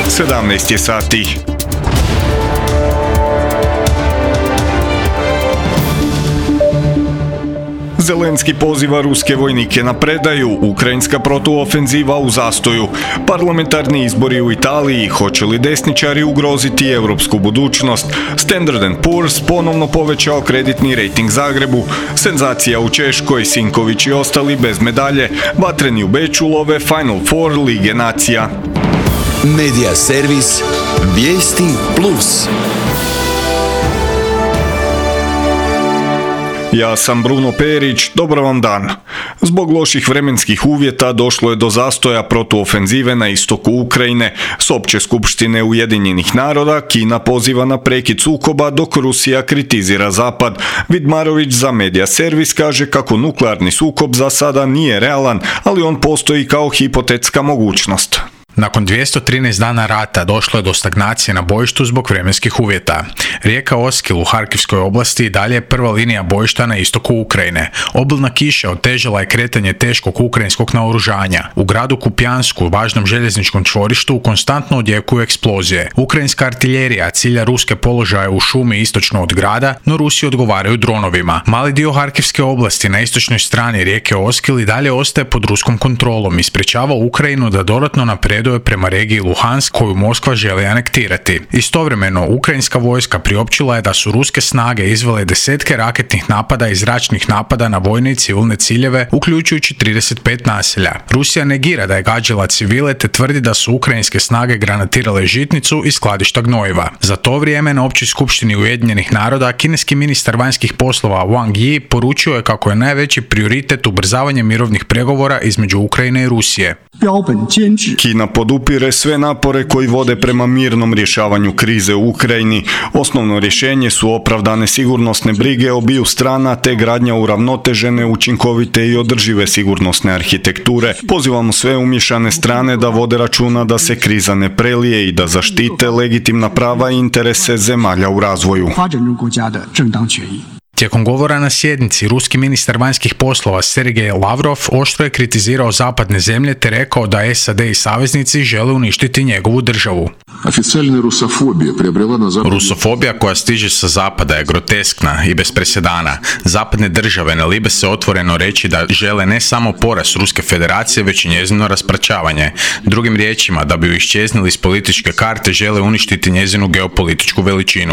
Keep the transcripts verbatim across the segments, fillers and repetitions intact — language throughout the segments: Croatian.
sedamnaest je sati. Zelenski poziva ruske vojnike na predaju, ukrajinska protuofenziva u zastoju, parlamentarni izbori u Italiji, hoće li desničari ugroziti europsku budućnost, Standard and Poor's ponovno povećao kreditni rejting Zagrebu, senzacija u Češkoj, Sinković i ostali bez medalje, vatreni u Beču love Final Four Lige nacija. Media servis Vijesti Plus. Ja sam Bruno Perić, dobar vam dan. Zbog loših vremenskih uvjeta došlo je do zastoja protuofenzive na istoku Ukrajine. S opće skupštine Ujedinjenih naroda Kina poziva na prekid sukoba dok Rusija kritizira Zapad. Vidmarović za Media servis kaže kako nuklearni sukob za sada nije realan, ali on postoji kao hipotetska mogućnost. Nakon dvjesto trinaest dana rata došlo je do stagnacije na bojištu zbog vremenskih uvjeta. Rijeka Oskil u Harkivskoj oblasti i dalje je prva linija bojišta na istoku Ukrajine. Obilna kiša otežala je kretanje teškog ukrajinskog naoružanja. U gradu Kupjansku, važnom željezničkom čvorištu, konstantno odjekuju eksplozije. Ukrajinska artiljerija cilja ruske položaje u šumi istočno od grada, no Rusi odgovaraju dronovima. Mali dio Harkivske oblasti na istočnoj strani rijeke Oskil i dalje ostaje pod ruskom kontrolom i sprečava Ukrajinu da dodatno napreduje prema regiji Luhansk koju Moskva želi anektirati. Istovremeno, ukrajinska vojska priopćila je da su ruske snage izvele desetke raketnih napada i zračnih napada na vojne i civilne ciljeve, uključujući trideset pet naselja. Rusija negira da je gađala civile te tvrdi da su ukrajinske snage granatirale žitnicu i skladišta gnojiva. Za to vrijeme na Općoj skupštini Ujedinjenih naroda kineski ministar vanjskih poslova Wang Yi poručio je kako je najveći prioritet ubrzavanje mirovnih pregovora između Ukrajine i Rusije. Kina podupire sve napore koji vode prema mirnom rješavanju krize u Ukrajini. Osnovno rješenje su opravdane sigurnosne brige obiju strana te gradnja uravnotežene, učinkovite i održive sigurnosne arhitekture. Pozivamo sve umiješane strane da vode računa da se kriza ne prelije i da zaštite legitimna prava i interese zemalja u razvoju. Tijekom govora na sjednici, ruski ministar vanjskih poslova Sergej Lavrov oštro je kritizirao zapadne zemlje te rekao da S A D i saveznici žele uništiti njegovu državu. Rusofobija koja stiže sa zapada je groteskna i bez presedana. Zapadne države ne libe se otvoreno reći da žele ne samo poraz Ruske federacije, već i njezino raspraćavanje. Drugim riječima, da bi ju iščeznili iz političke karte, žele uništiti njezinu geopolitičku veličinu.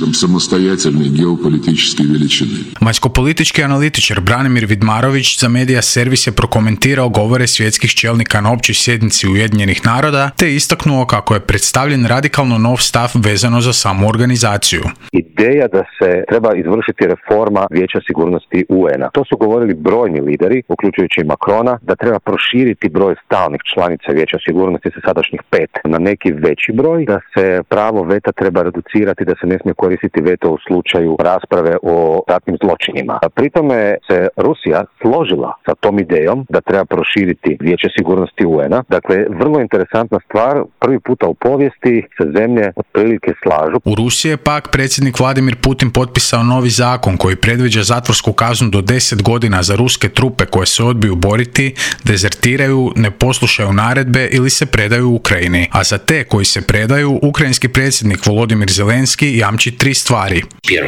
Vanjskopolitički analitičar Branimir Vidmarović za Media servis je prokomentirao govore svjetskih čelnika na općoj sjednici Ujedinjenih naroda te istaknuo kako je predstavljen radikalno nov stav vezano za samu organizaciju. Ideja da se treba izvršiti reforma Vijeća sigurnosti U N A. To su govorili brojni lideri, uključujući i Macrona, da treba proširiti broj stalnih članica Vijeća sigurnosti sa sadašnjih pet na neki veći broj, da se pravo veta treba reducirati, da se ne smije koristiti veto u slučaju rasprave o ratnim zločinima. Pri tome se Rusija složila sa tom idejom da treba proširiti Vijeće sigurnosti U N A. Dakle, vrlo interesantna stvar, prvi puta u povijesti se zemlje otprilike slažu. U Rusiji je pak predsjednik Vladimir Putin potpisao novi zakon koji predviđa zatvorsku kaznu do deset godina za ruske trupe koje se odbiju boriti, dezertiraju, ne poslušaju naredbe ili se predaju Ukrajini. A za te koji se predaju, ukrajinski predsjednik Volodimir Zelenski jamči tri stvari.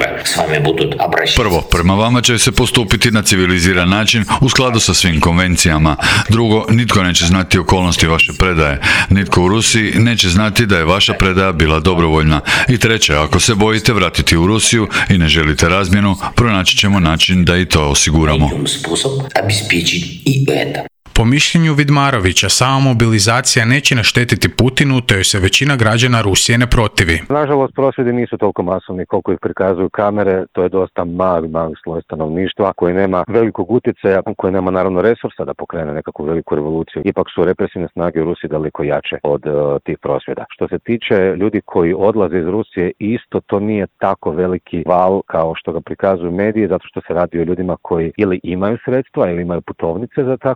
Prvo, prema vama će se postupiti na civiliziran način u skladu sa svim konvencijama. Drugo, nitko neće znati okolnosti vaše predaje. Nitko u Rusiji neće znati da je vaša predaja bila dobrovoljna. I treće, ako se bojite vratiti u Rusiju i ne želite razmjenu, pronaći ćemo način da i to osiguramo. Po mišljenju Vidmarovića, sama mobilizacija neće naštetiti Putinu, te joj se većina građana Rusije ne protivi. Nažalost, prosvjedi nisu toliko masovni koliko ih prikazuju kamere. To je dosta mali, mali sloj stanovništva koji nema velikog utjecaja, koji nema naravno resursa da pokrene nekakvu veliku revoluciju. Ipak su represivne snage u Rusiji daleko jače od uh, tih prosvjeda. Što se tiče ljudi koji odlaze iz Rusije, isto to nije tako veliki val kao što ga prikazuju mediji, zato što se radi o ljudima koji ili imaju sredstva ili imaju putovnice za takvo putovanje,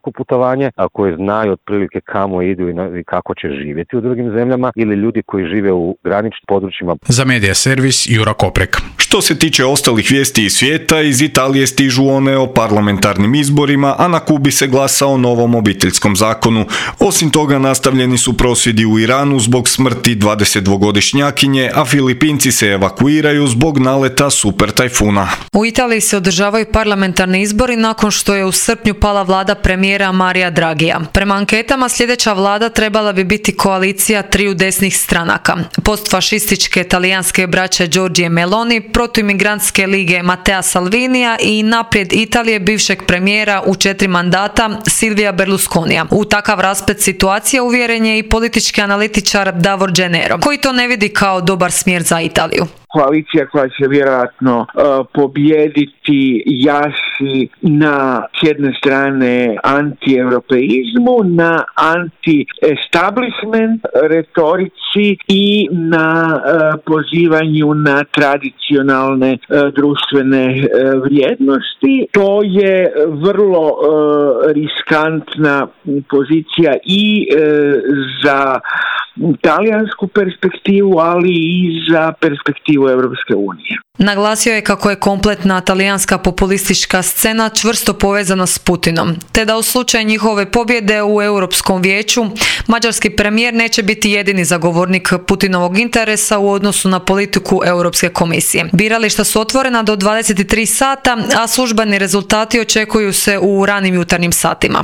obrazovanje, a koji znaju otprilike kamo idu i kako će živjeti u drugim zemljama, ili ljudi koji žive u graničnim područjima. Za Medija servis Jura Koprek. Što se tiče ostalih vijesti iz svijeta, iz Italije stižu one o parlamentarnim izborima, a na Kubi se glasa o novom obiteljskom zakonu. Osim toga, nastavljeni su prosvjedi u Iranu zbog smrti dvadesetdvogodišnjakinje, a Filipinci se evakuiraju zbog naleta super tajfuna. U Italiji se održavaju parlamentarni izbori nakon što je u srpnju pala vlada premijera Marija Dragija. Prema anketama sljedeća vlada trebala bi biti koalicija triju desnih stranaka. Postfašističke talijanske braće Giorgie Meloni, protuimigrantske lige Mattea Salvinija i naprijed Italije bivšeg premijera u četiri mandata Silvija Berlusconija. U takav rasplet situacije uvjeren je i politički analitičar Davor Gennero, koji to ne vidi kao dobar smjer za Italiju. Koalicija koja će vjerojatno uh, pobijediti jasi na s jedne strane anti-europeizmu, na anti-establishment retorici i na uh, pozivanju na tradicionalne uh, društvene uh, vrijednosti. To je vrlo uh, riskantna pozicija i uh, za talijansku perspektivu, ali i za perspektivu Europske unije. Naglasio je kako je kompletna talijanska populistička scena čvrsto povezana s Putinom, te da u slučaju njihove pobjede u Europskom vijeću mađarski premijer neće biti jedini zagovornik Putinovog interesa u odnosu na politiku Europske komisije. Birališta su otvorena do dvadeset tri sata, a službeni rezultati očekuju se u ranim jutarnjim satima.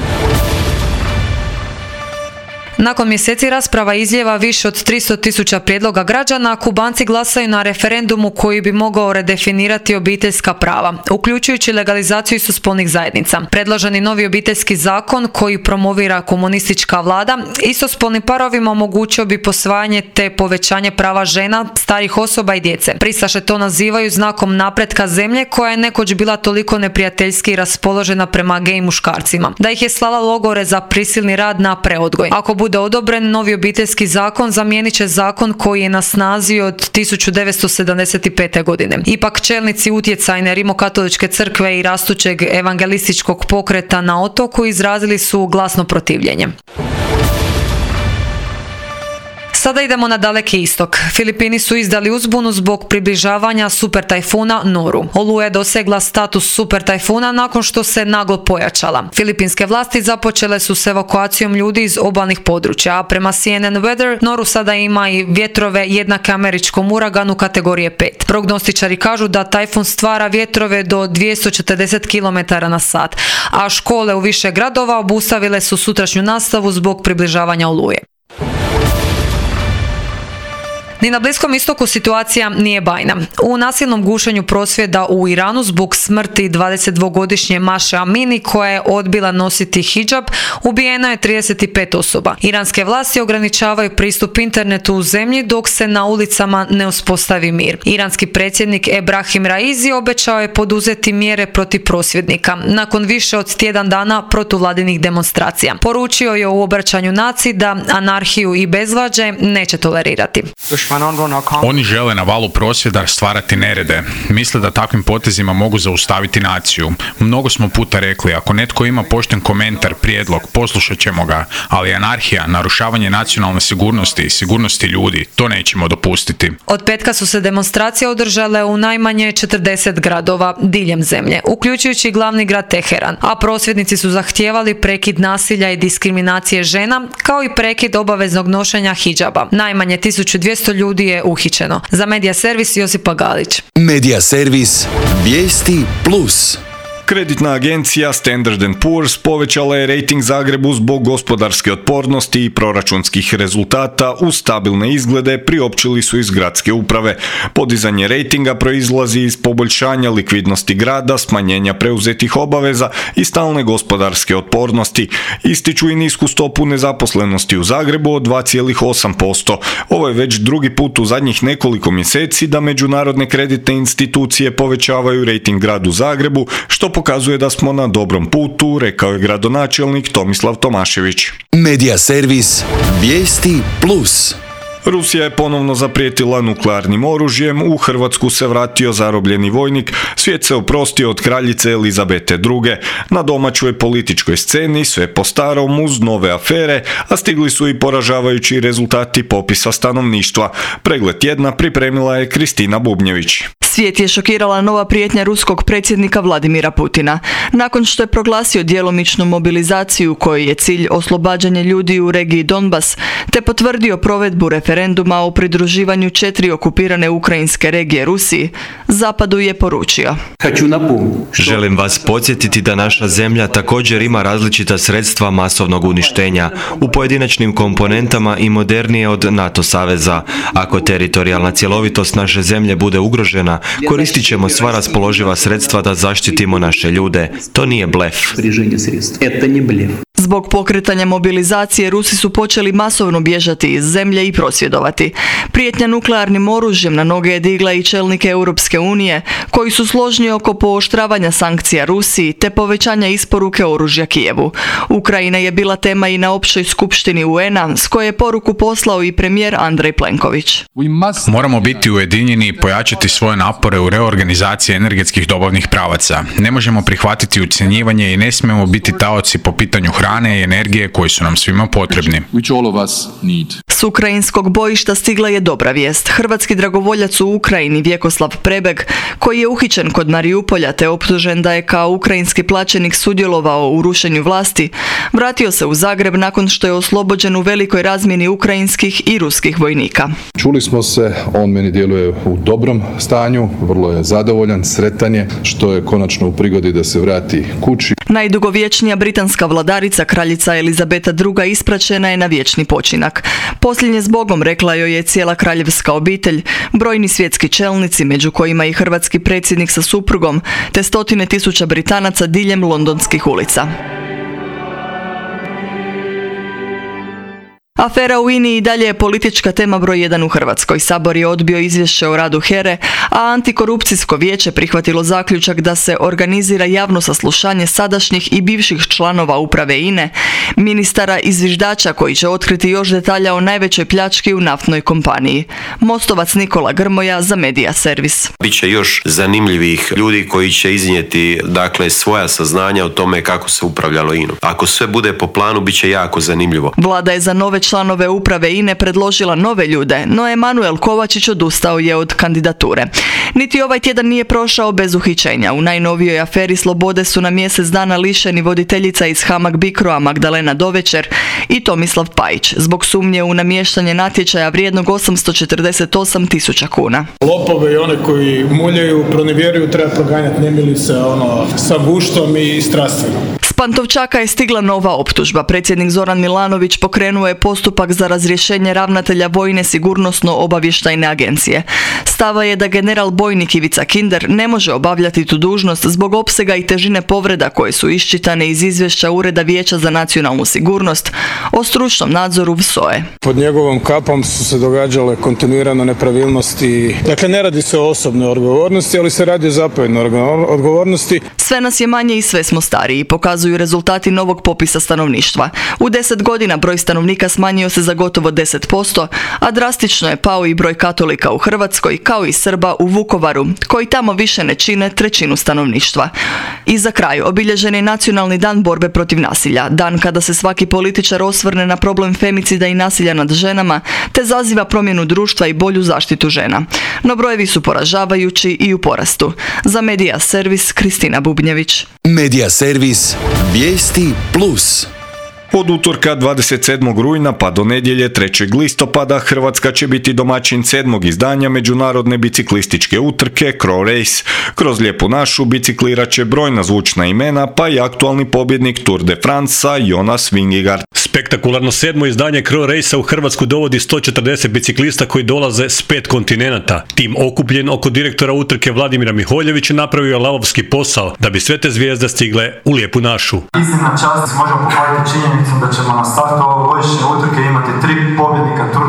Nakon mjeseci rasprava izljeva više od tristo tisuća prijedloga građana, Kubanci glasaju na referendumu koji bi mogao redefinirati obiteljska prava, uključujući legalizaciju istospolnih zajednica. Predloženi novi obiteljski zakon koji promovira komunistička vlada istospolnim parovima omogućio bi posvajanje te povećanje prava žena, starih osoba i djece. Pristaše to nazivaju znakom napretka zemlje koja je nekoć bila toliko neprijateljski raspoložena prema gej muškarcima, da ih je slala logore za prisilni rad na preodgoj. Ako bude odobren, novi obiteljski zakon zamijenit će zakon koji je na snazi od tisuću devetsto sedamdeset pete. godine. Ipak čelnici utjecajne rimokatoličke crkve i rastućeg evangelističkog pokreta na otoku izrazili su glasno protivljenje. Sada idemo na Daleki istok. Filipini su izdali uzbunu zbog približavanja super tajfuna Noru. Oluja je dosegla status super tajfuna nakon što se naglo pojačala. Filipinske vlasti započele su s evakuacijom ljudi iz obalnih područja, a prema C N N Weather Noru sada ima i vjetrove jednake američkom uraganu kategorije pet. Prognostičari kažu da tajfun stvara vjetrove do dvjesto četrdeset kilometara na sat, a škole u više gradova obustavile su sutrašnju nastavu zbog približavanja oluje. Ni na Bliskom istoku situacija nije bajna. U nasilnom gušenju prosvjeda u Iranu zbog smrti dvadesetdvogodišnje Maše Amini koja je odbila nositi hidžab, ubijeno je trideset pet osoba. Iranske vlasti ograničavaju pristup internetu u zemlji dok se na ulicama ne uspostavi mir. Iranski predsjednik Ebrahim Raizi obećao je poduzeti mjere protiv prosvjednika nakon više od tjedan dana protuvladinih demonstracija. Poručio je u obraćanju naciji da anarhiju i bezvlađe neće tolerirati. Oni žele na valu prosvjeda stvarati nerede. Misle da takvim potezima mogu zaustaviti naciju. Mnogo smo puta rekli, ako netko ima pošten komentar, prijedlog, poslušat ćemo ga, ali anarhija, narušavanje nacionalne sigurnosti i sigurnosti ljudi, to nećemo dopustiti. Od petka su se demonstracije održale u najmanje četrdeset gradova diljem zemlje, uključujući glavni grad Teheran, a prosvjednici su zahtijevali prekid nasilja i diskriminacije žena, kao i prekid obaveznog nošenja hidžaba. Najmanje tisuću dvjesto ljudi je uhićeno. Za Medija servis Josipa Galić. Medija servis Vijesti plus. Kreditna agencija Standard and Poor's povećala je rejting Zagrebu zbog gospodarske otpornosti i proračunskih rezultata uz stabilne izglede, priopćili su iz gradske uprave. Podizanje rejtinga proizlazi iz poboljšanja likvidnosti grada, smanjenja preuzetih obaveza i stalne gospodarske otpornosti. Ističu i nisku stopu nezaposlenosti u Zagrebu od dva zarez osam posto. Ovo je već drugi put u zadnjih nekoliko mjeseci da međunarodne kreditne institucije povećavaju rejting gradu Zagrebu, što pokazuje da smo na dobrom putu, rekao je gradonačelnik Tomislav Tomašević. Medija servis Vijesti plus. Rusija je ponovno zaprijetila nuklearnim oružjem, u Hrvatsku se vratio zarobljeni vojnik, svijet se oprostio od kraljice Elizabete druge. Na domaćoj političkoj sceni sve po starom uz nove afere, a stigli su i poražavajući rezultati popisa stanovništva. Pregled tjedna pripremila je Kristina Bubnjević. Svijet je šokirala nova prijetnja ruskog predsjednika Vladimira Putina. Nakon što je proglasio djelomičnu mobilizaciju kojoj je cilj oslobađanje ljudi u regiji Donbas, te potvrdio provedbu referenduma o pridruživanju četiri okupirane ukrajinske regije Rusiji, Zapadu je poručio: Želim vas podsjetiti da naša zemlja također ima različita sredstva masovnog uništenja u pojedinačnim komponentama i modernije od NATO saveza. Ako teritorijalna cjelovitost naše zemlje bude ugrožena, koristit ćemo sva raspoloživa sredstva da zaštitimo naše ljude. To nije blef. Zbog pokretanja mobilizacije Rusi su počeli masovno bježati iz zemlje i prosvjedovati. Prijetnja nuklearnim oružjem na noge je digla i čelnike Europske unije, koji su složni oko pooštravanja sankcija Rusiji te povećanja isporuke oružja Kijevu. Ukrajina je bila tema i na općoj skupštini U N A, s koje je poruku poslao i premijer Andrej Plenković. Moramo biti ujedinjeni i pojačati svoje napore u reorganizaciji energetskih dobavnih pravaca. Ne možemo prihvatiti ucjenjivanje i ne smijemo biti taoci po pitanju hrane i energije koji su nam svima potrebni. S ukrajinskog bojišta stigla je dobra vijest. Hrvatski dragovoljac u Ukrajini Vjekoslav Prebeg, koji je uhićen kod Mariupolja te optužen da je kao ukrajinski plaćenik sudjelovao u rušenju vlasti, vratio se u Zagreb nakon što je oslobođen u velikoj razmjeni ukrajinskih i ruskih vojnika. Čuli smo se, on meni djeluje u dobrom stanju, vrlo je zadovoljan, sretan je što je konačno u prigodi da se vrati kući. Najdugovječnija britanska vladarica, kraljica Elizabeta druga, ispraćena je na vječni počinak. Posljednje s Bogom, rekla joj je cijela kraljevska obitelj, brojni svjetski čelnici, među kojima i hrvatski predsjednik sa suprugom, te stotine tisuća Britanaca diljem londonskih ulica. Afera u I N A-i i dalje je politička tema broj jedan u Hrvatskoj. Sabor je odbio izvješće o radu H E R E, a antikorupcijsko vijeće prihvatilo zaključak da se organizira javno saslušanje sadašnjih i bivših članova uprave I N A-e, ministara i zviždača koji će otkriti još detalja o najvećoj pljački u naftnoj kompaniji. Mostovac Nikola Grmoja za Medija Servis. Biće još zanimljivih ljudi koji će iznijeti dakle svoja saznanja o tome kako se upravljalo I N A-om. Ako sve bude po planu, bit će jako zanimljivo. Vlada je za nove članove uprave I N A-e predložila nove ljude, no Emanuel Kovačić odustao je od kandidature. Niti ovaj tjedan nije prošao bez uhićenja. U najnovijoj aferi slobode su na mjesec dana lišeni voditeljica iz Hamag Bicroa Magdalena Dovečer i Tomislav Pajić zbog sumnje u namještanje natječaja vrijednog osamsto četrdeset osam tisuća kuna. Lopove i one koji muljaju, pronevjeruju treba proganjati nemilice ono, sa guštom i strastveno. S Pantovčaka je stigla nova optužba. Predsjednik Zoran Milanović pokrenuo je postupak za razrješenje ravnatelja Vojne sigurnosno-obavještajne agencije. Stava je da general bojnik Ivica Kinder ne može obavljati tu dužnost zbog opsega i težine povreda koje su iščitane iz izvješća Ureda Vijeća za nacionalnu sigurnost o stručnom nadzoru V S O E. Pod njegovom kapom su se događale kontinuirano nepravilnosti. Dakle, ne radi se o osobnoj odgovornosti, ali se radi o zapovjednoj odgovornosti. Sve nas je manje i sve smo stariji, pokazuju rezultati novog popisa stanovništva. U deset godina broj stanovnika smanjio se za gotovo deset posto, a drastično je pao i broj katolika u Hrvatskoj, kao i Srba u Vukovaru, koji tamo više ne čine trećinu stanovništva. I za kraj, obilježen je Nacionalni dan borbe protiv nasilja, dan kada se svaki političar osvrne na problem femicida i nasilja nad ženama, te zaziva promjenu društva i bolju zaštitu žena. No brojevi su poražavajući i u porastu. Za Medija Servis, Kristina Bubnjević. Medija Servis, vijesti plus. Od utorka dvadeset sedmog rujna pa do nedjelje trećeg listopada Hrvatska će biti domaćin sedmog izdanja međunarodne biciklističke utrke Crow Race. Kroz Lijepu našu biciklirat će brojna zvučna imena, pa i aktualni pobjednik Tour de France-a Jonas Vingegaard. Spektakularno sedmo izdanje Crow Race-a u Hrvatsku dovodi sto četrdeset biciklista koji dolaze s pet kontinenata. Tim okupljen oko direktora utrke Vladimira Miholjevića napravio je lavovski posao da bi sve te zvijezde stigle u Lijepu našu. Iznimna čast možemo pohvaliti činjenicom da ćemo na startu ovogodišnje utrke imati tri pobjednika Tour de France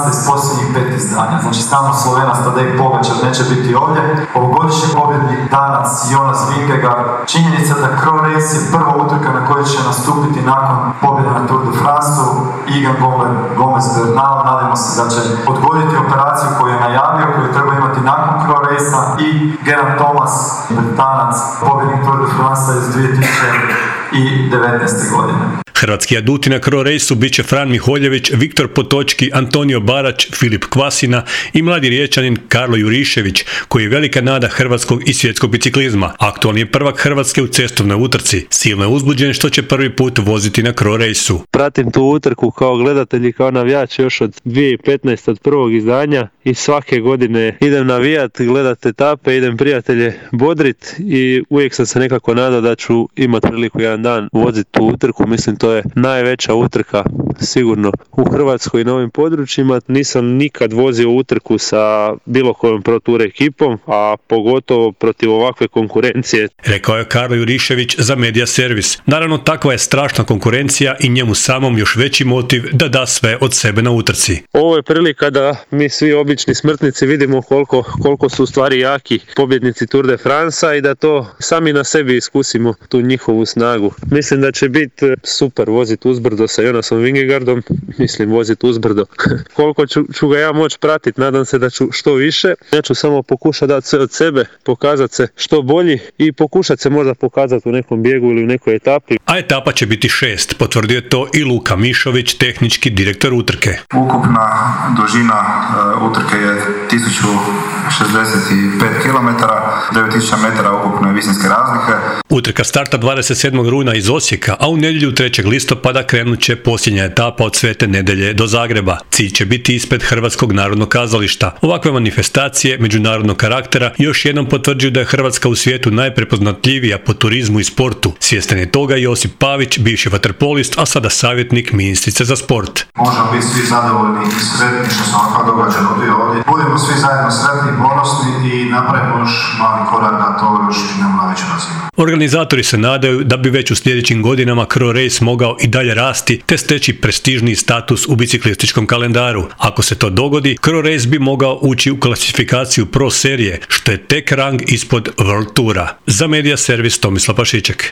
Franca iz posljednjih pet izdanja. Znači samo Slovenac Tadej Pogačar neće biti ovdje. Ovogodišnji pobjednik Danac Jonas Vingegaard. Činjenica da Crow Race je prva utrka na kojoj će nastupiti nakon pobjede na Tour de France-u. Egan Gomez Bernal, nadamo se da će odgoditi operaciju koju je najavio, koju treba imati nakon Crow Race-a, i Geraint Thomas, Britanac, pobjednik Tour de France-a iz dvije tisuće devetnaeste. godine. Hrvatski aduti na Crow Raceu bit će Fran Miholjević, Viktor Potočki, Antonio Barać, Filip Kvasina i mladi Riječanin Karlo Jurišević, koji je velika nada hrvatskog i svjetskog biciklizma. Aktualni je prvak Hrvatske u cestovnoj utrci. Silno je uzbuđen što će prvi put voziti na Crow Raceu. Pratim tu utrku kao gledatelj i kao navijač još od dvije tisuće petnaeste. od prvog izdanja i svake godine idem navijat, gledat etape, idem prijatelje bodrit i uvijek sam se nekako nadao da ću imati priliku jedan dan voziti tu utrku. Mislim, to je najveća utrka sigurno u Hrvatskoj i na ovim područjima. Nisam nikad vozio utrku sa bilo kojom Pro Tour ekipom, a pogotovo protiv ovakve konkurencije. Rekao je Karlo Jurišević za Media Servis. Naravno, takva je strašna konkurencija i njemu samom još veći motiv da da sve od sebe na utrci. Ovo je prilika da mi svi obični smrtnici vidimo koliko, koliko su u stvari jaki pobjednici Tour de France-a i da to sami na sebi iskusimo, tu njihovu snagu. Mislim da će biti super voziti uzbrdo sa Jonasom Vingegaardom, mislim voziti uzbrdo. Koliko ću, ću ga ja moći pratiti, nadam se da ću što više. Ja ću samo pokušati dati sve od sebe, pokazati se što bolji i pokušati se možda pokazati u nekom bijegu ili u nekoj etapi. A etapa će biti šest, potvrdio je to i Luka Mišović, tehnički direktor utrke. Ukupna dužina uh, utrke je tisuću šezdeset pet kilometara, devet tisuća metara ukupne visinske razlike. Utrka starta dvadeset sedmog rujna iz Osijeka, a u nedjelju trećeg listopada krenut će posljednja etapa od Svete Nedelje do Zagreba. Cilj će biti ispred Hrvatskog narodnog kazališta. Ovakve manifestacije međunarodnog karaktera još jednom potvrđuju da je Hrvatska u svijetu najprepoznatljivija po turizmu i sportu. Svjestan je toga i Josip Pavić, bivši vaterpolist, a sada savjetnik ministrice za sport. Možemo biti svi zadovoljni i sretni što se ovakav događaj odvija ovdje. Budemo svi zajedno sretni, ponosni i napravimo još mali korak da to još idemo na veću razinu. Organizatori se nadaju da bi već u sljedećim godinama Crow Race mogao i dalje rasti te steći prestižniji status u biciklističkom kalendaru. Ako se to dogodi, Crow Race bi mogao ući u klasifikaciju Pro serije, što je tek rang ispod World Toura. Za Media Servis Tomislav Pašiček.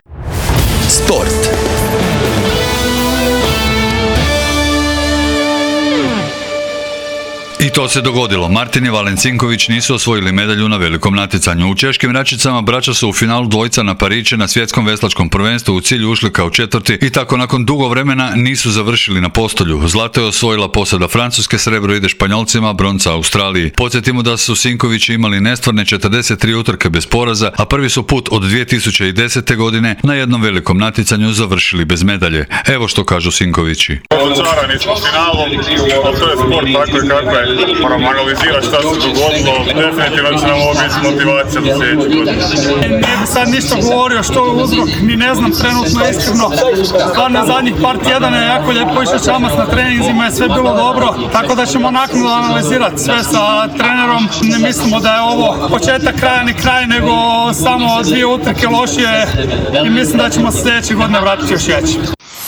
Sport. I to se dogodilo. Martin i Valencinković nisu osvojili medalju na velikom natjecanju. U češkim račicama braća su u finalu dvojica na Pariće na svjetskom veslačkom prvenstvu u cilju ušli kao četvrti i tako nakon dugo vremena nisu završili na postolju. Zlato je osvojila posada Francuske, srebro ide Španjolcima, bronca Australiji. Podsjetimo da su Sinkovići imali nestvarne četrdeset tri utrke bez poraza, a prvi su put od dvije tisuće desete. godine na jednom velikom natjecanju završili bez medalje. Evo što kažu Sinkovići. Razočarani smo finalom, ali to je sport tako i kako je. Moramo analizirati šta se dogodilo, definitivno će nam ovo biti motivacija do sljedeće godine. Ne bi sad ništa govorio što je uzrok, ni ne znam trenutno iskreno. Stvarno zadnjih par tjedana je jako lijepo išao čamac na treninzima, je sve bilo dobro, tako da ćemo naknadno analizirati sve sa trenerom. Ne mislimo da je ovo početak kraja ni kraj, nego samo dvije utrke lošije i mislim da ćemo se sljedeće godine vratiti još jači.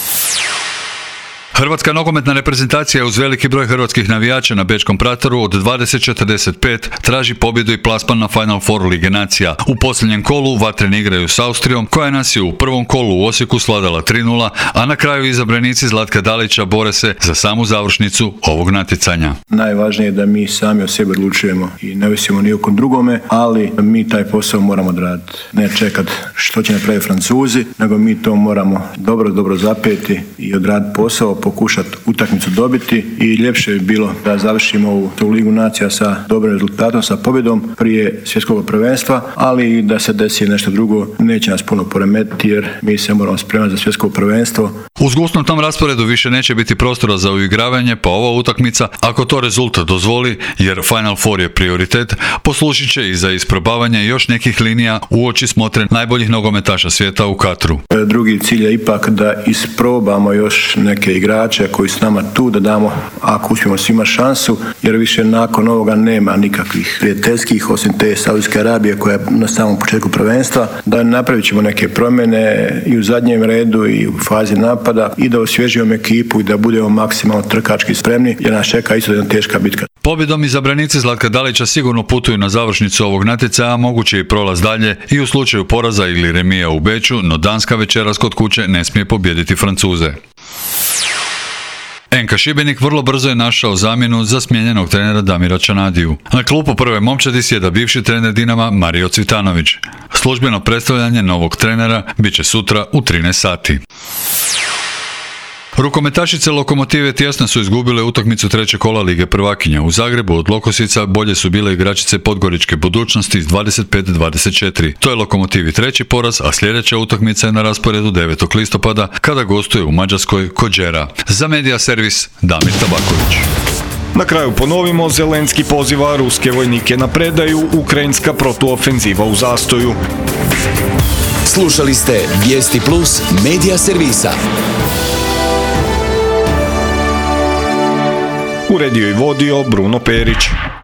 Hrvatska nogometna reprezentacija uz veliki broj hrvatskih navijača na bečkom pratoru od dvadeset četrdeset pet traži pobjedu i plasman na Final Four Lige nacija. U posljednjem kolu vatreni igraju s Austrijom, koja nas je u prvom kolu u Osijeku sladala tri nula, a na kraju izabranici Zlatka Dalića bore se za samu završnicu ovog natjecanja. Najvažnije je da mi sami o sebi odlučujemo i ne ovisimo ni o kom drugome, ali mi taj posao moramo odraditi. Ne čekat što će napraviti Francuzi, nego mi to moramo dobro, dobro zapeti i odraditi posao, pokušati utakmicu dobiti i ljepše bi bilo da završimo ovu tu Ligu nacija sa dobrim rezultatom, sa pobjedom prije svjetskog prvenstva, ali da se desi nešto drugo neće nas puno poremetiti jer mi se moramo spremati za svjetsko prvenstvo. U zgusnutom rasporedu više neće biti prostora za uigravanje, pa ova utakmica, ako to rezultat dozvoli, jer Final Four je prioritet, poslužit će i za isprobavanje još nekih linija uoči smotre najboljih nogometaša svijeta u Katru. Drugi cilj je ipak da isprobamo još neke igrače igrače koji su nama tu, da damo, ako uspijemo, svima šansu, jer više nakon ovoga nema nikakvih prijateljskih, osim te Saudijske Arabije koja je na samom početku prvenstva, da napravit ćemo neke promjene i u zadnjem redu i u fazi napada i da osvježimo ekipu i da budemo maksimalno trkački spremni, jer nas čeka isto jedna teška bitka. Pobjedom izabranici Zlatka Dalića sigurno putuju na završnicu ovog natjecaja, a moguće i prolaz dalje i u slučaju poraza ili remija u Beču, no Danska večeras kod kuće ne smije pobijediti Francuze. en ka Šibenik vrlo brzo je našao zamjenu za smijenjenog trenera Damira Čanadiju. Na klupu prve momčadi sjeda bivši trener Dinama Mario Cvitanović. Službeno predstavljanje novog trenera bit će sutra u trinaest sati. Rukometašice Lokomotive tjesno su izgubile utakmicu trećeg kola Lige prvakinja. U Zagrebu od Lokosica bolje su bile igračice Podgoričke Budućnosti s dvadeset pet dvadeset četiri. To je Lokomotivi treći poraz, a sljedeća utakmica je na rasporedu devetog listopada kada gostuje u Mađarskoj kod Đera. Za Medija servis Damir Tabaković. Na kraju ponovimo, Zelenski poziva ruske vojnike na predaju, ukrajinska protuofenziva u zastoju. Slušali ste Vijesti Plus Medija servisa. Uredio i vodio Bruno Perić.